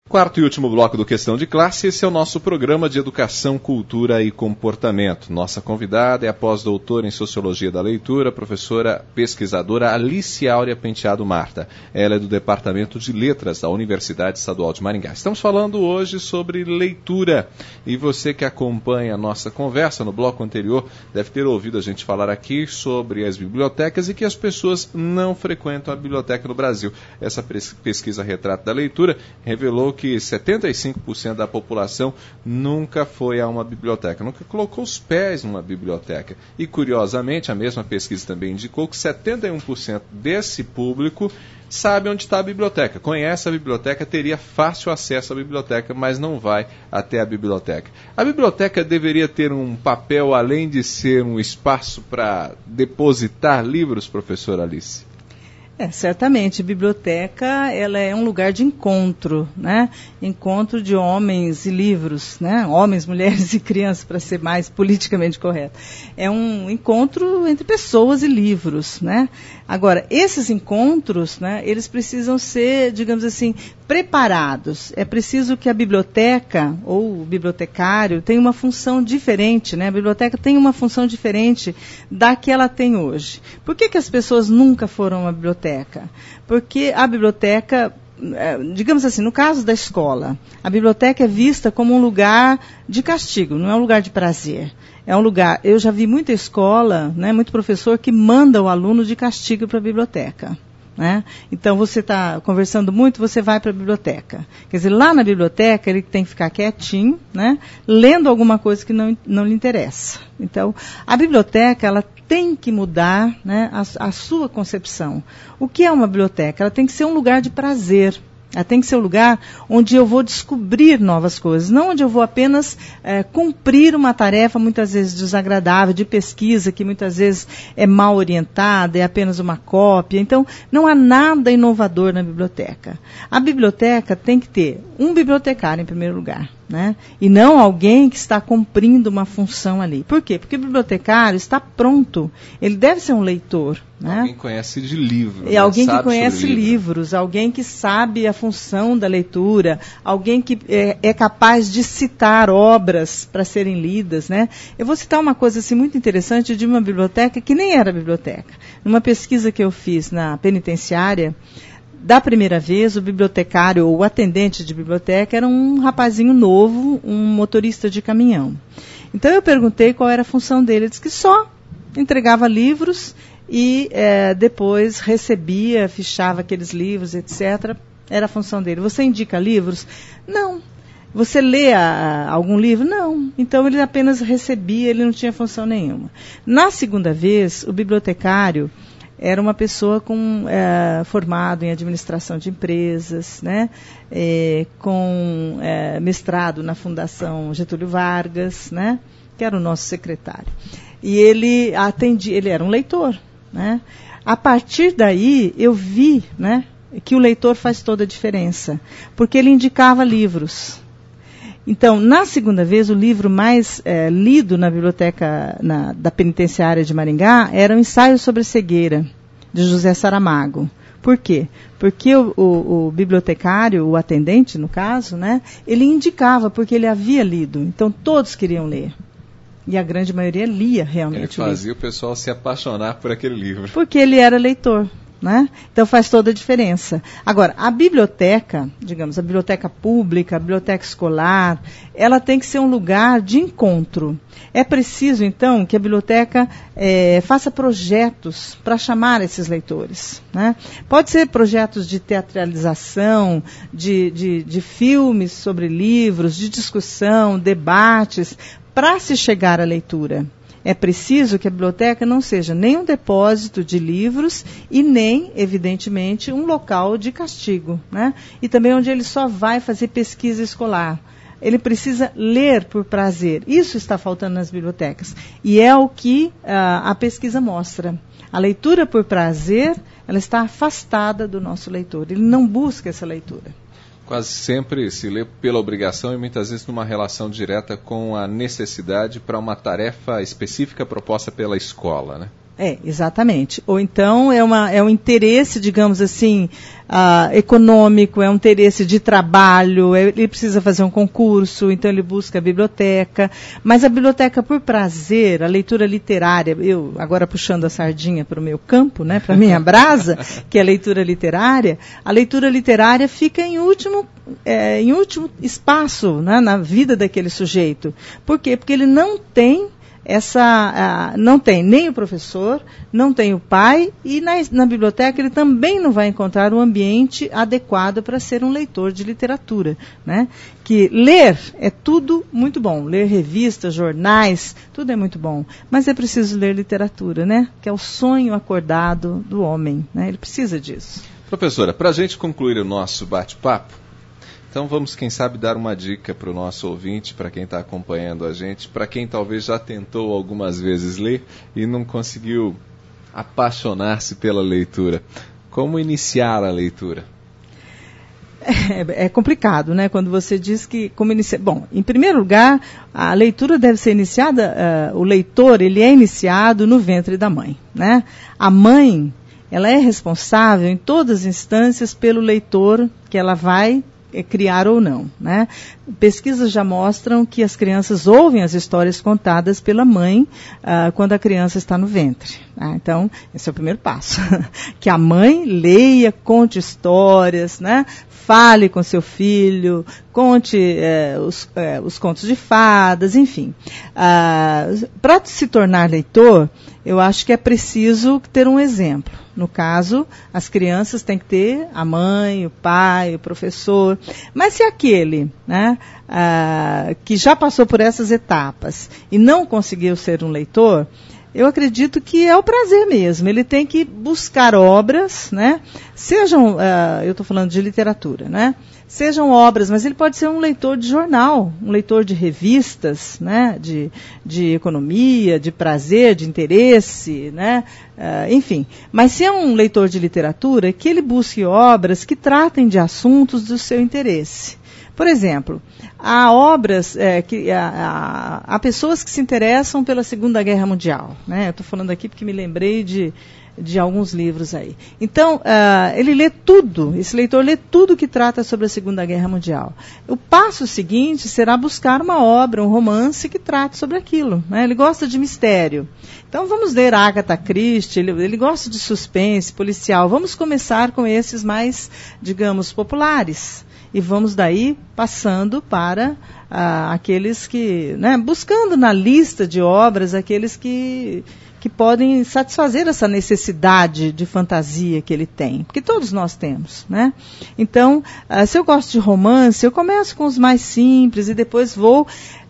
Quarto e último bloco do Questão de Classe, esse é o nosso programa de Educação, Cultura e Comportamento. Nossa convidada é a pós-doutora em Sociologia da Leitura, professora pesquisadora Alice Áurea Penteado Marta. Ela é do Departamento de Letras da Universidade Estadual de Maringá. Estamos falando hoje sobre leitura. E você que acompanha a nossa conversa no bloco anterior deve ter ouvido a gente falar aqui sobre as bibliotecas e que as pessoas não frequentam a biblioteca no Brasil. Essa pesquisa Retrato da Leitura revelou que 75% da população nunca foi a uma biblioteca, nunca colocou os pés numa biblioteca. E, curiosamente, a mesma pesquisa também indicou que 71% desse público sabe onde está a biblioteca, conhece a biblioteca, teria fácil acesso à biblioteca, mas não vai até a biblioteca. A biblioteca deveria ter um papel, além de ser um espaço para depositar livros, professora Alice? Certamente, biblioteca ela é um lugar de encontro, né? Encontro de homens e livros, né? Homens, mulheres e crianças, para ser mais politicamente correto. É um encontro entre pessoas e livros, né? Agora, esses encontros, né, eles precisam ser, digamos assim, preparados. É preciso que a biblioteca ou o bibliotecário tenha uma função diferente, né? A biblioteca tem uma função diferente da que ela tem hoje. Por que as pessoas nunca foram a uma biblioteca? Porque a biblioteca, digamos assim, no caso da escola, a biblioteca é vista como um lugar de castigo, não é um lugar de prazer. É um lugar, eu já vi muita escola, né, muito professor que manda o aluno de castigo para a biblioteca. Né? Então, você está conversando muito, você vai para a biblioteca. Quer dizer, lá na biblioteca, ele tem que ficar quietinho, né? Lendo alguma coisa que não lhe interessa. Então, a biblioteca, ela tem que mudar, né, a sua concepção. O que é uma biblioteca? Ela tem que ser um lugar de prazer. Ela tem que ser um lugar onde eu vou descobrir novas coisas, não onde eu vou apenas cumprir uma tarefa muitas vezes desagradável, de pesquisa, que muitas vezes é mal orientada, é apenas uma cópia. Então, não há nada inovador na biblioteca. A biblioteca tem que ter um bibliotecário, em primeiro lugar, né? E não alguém que está cumprindo uma função ali. Por quê? Porque o bibliotecário está pronto, ele deve ser um leitor. Né? Alguém conhece de livros. Alguém que conhece livros, alguém que sabe a função da leitura, alguém que é capaz de citar obras para serem lidas. Né? Eu vou citar uma coisa assim, muito interessante de uma biblioteca que nem era biblioteca. Numa pesquisa que eu fiz na penitenciária, da primeira vez, o bibliotecário ou o atendente de biblioteca era um rapazinho novo, um motorista de caminhão. Então eu perguntei qual era a função dele. Ele disse que só entregava livros e depois recebia, fichava aqueles livros, etc. Era a função dele. Você indica livros? Não. Você lê algum livro? Não. Então ele apenas recebia, ele não tinha função nenhuma. Na segunda vez, o bibliotecário era uma pessoa formado em administração de empresas, né? Com mestrado na Fundação Getúlio Vargas, né? Que era o nosso secretário. E ele era um leitor. Né? A partir daí, eu vi, né, que o leitor faz toda a diferença, porque ele indicava livros. Então, na segunda vez, o livro mais lido na biblioteca da penitenciária de Maringá era o Ensaio sobre Cegueira, de José Saramago. Por quê? Porque o bibliotecário, o atendente, no caso, né, ele indicava, porque ele havia lido. Então, todos queriam ler. E a grande maioria lia realmente. Ele fazia o pessoal se apaixonar por aquele livro. Porque ele era leitor, né? Então faz toda a diferença. Agora, a biblioteca, digamos, a biblioteca pública, a biblioteca escolar, ela tem que ser um lugar de encontro. É preciso, então, que a biblioteca faça projetos para chamar esses leitores. Né? Pode ser projetos de teatralização, de filmes sobre livros, de discussão, debates, para se chegar à leitura. É preciso que a biblioteca não seja nem um depósito de livros e nem, evidentemente, um local de castigo. Né? E também onde ele só vai fazer pesquisa escolar. Ele precisa ler por prazer. Isso está faltando nas bibliotecas. E é o que a pesquisa mostra. A leitura por prazer, ela está afastada do nosso leitor. Ele não busca essa leitura. Quase sempre se lê pela obrigação e muitas vezes numa relação direta com a necessidade para uma tarefa específica proposta pela escola, né? Exatamente. Ou então é um interesse, digamos assim, econômico, é um interesse de trabalho, ele precisa fazer um concurso, então ele busca a biblioteca. Mas a biblioteca por prazer, a leitura literária, eu agora puxando a sardinha para o meu campo, né, para a minha brasa, que é a leitura literária fica em último espaço, né, na vida daquele sujeito. Por quê? Porque ele não tem não tem nem o professor, não tem o pai, e na biblioteca ele também não vai encontrar o ambiente adequado para ser um leitor de literatura, né? Que ler é tudo muito bom, ler revistas, jornais, tudo é muito bom, mas é preciso ler literatura, né? Que é o sonho acordado do homem, né? Ele precisa disso. Professora, para a gente concluir o nosso bate-papo, então vamos, quem sabe, dar uma dica para o nosso ouvinte, para quem está acompanhando a gente, para quem talvez já tentou algumas vezes ler e não conseguiu apaixonar-se pela leitura. Como iniciar a leitura? É complicado, né? Quando você diz que como iniciar. Bom, em primeiro lugar, a leitura deve ser iniciada, o leitor, ele é iniciado no ventre da mãe, né? A mãe, ela é responsável em todas as instâncias pelo leitor que ela vai criar ou não, né? Pesquisas já mostram que as crianças ouvem as histórias contadas pela mãe quando a criança está no ventre. Tá? Então, esse é o primeiro passo. Que a mãe leia, conte histórias, né? Fale com seu filho, conte os contos de fadas, enfim. Para se tornar leitor, eu acho que é preciso ter um exemplo. No caso, as crianças têm que ter a mãe, o pai, o professor. Mas se aquele, né, que já passou por essas etapas e não conseguiu ser um leitor, eu acredito que é o prazer mesmo. Ele tem que buscar obras, né? Sejam, eu estou falando de literatura, né? Sejam obras, mas ele pode ser um leitor de jornal, um leitor de revistas, né? De economia, de prazer, de interesse, né? Enfim. Mas se é um leitor de literatura, que ele busque obras que tratem de assuntos do seu interesse. Por exemplo, há obras, há pessoas que se interessam pela Segunda Guerra Mundial, né? Eu estou falando aqui porque me lembrei de alguns livros aí. Então, ele lê tudo, esse leitor lê tudo que trata sobre a Segunda Guerra Mundial. O passo seguinte será buscar uma obra, um romance que trate sobre aquilo, né? Ele gosta de mistério. Então, vamos ler Agatha Christie, ele gosta de suspense, policial. Vamos começar com esses mais, digamos, populares. E vamos daí passando para aqueles que, né, buscando na lista de obras aqueles que podem satisfazer essa necessidade de fantasia que ele tem, porque todos nós temos, né? Então, se eu gosto de romance, eu começo com os mais simples e depois vou,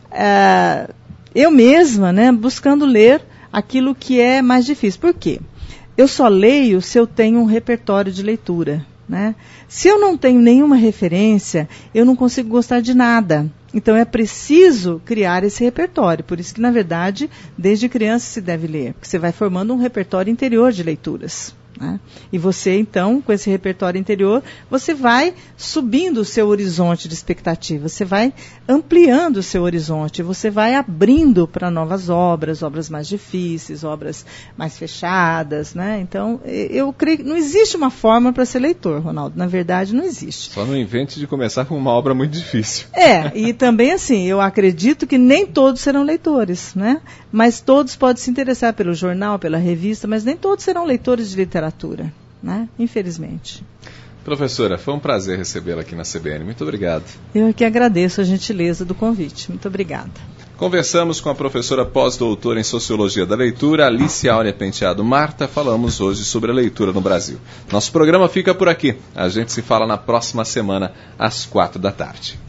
eu mesma, né, buscando ler aquilo que é mais difícil. Por quê? Eu só leio se eu tenho um repertório de leitura, né? Se eu não tenho nenhuma referência, eu não consigo gostar de nada. Então é preciso criar esse repertório. Por isso que, na verdade, desde criança se deve ler. Porque você vai formando um repertório interior de leituras, né? E você, então, com esse repertório interior, você vai subindo o seu horizonte de expectativa, você vai ampliando o seu horizonte, você vai abrindo para novas obras mais difíceis, obras mais fechadas, né? Então, eu creio que não existe uma forma para ser leitor, Ronaldo. Na verdade, não existe. Só não invente de começar com uma obra muito difícil. E também, assim, eu acredito que nem todos serão leitores, né? Mas todos podem se interessar pelo jornal, pela revista, mas nem todos serão leitores de literatura, né? Infelizmente. Professora, foi um prazer recebê-la aqui na CBN. Muito obrigado. Eu que agradeço a gentileza do convite. Muito obrigada. Conversamos com a professora pós-doutora em Sociologia da Leitura, Alice Áurea Penteado Marta. Falamos hoje sobre a leitura no Brasil. Nosso programa fica por aqui. A gente se fala na próxima semana, às 4 da tarde.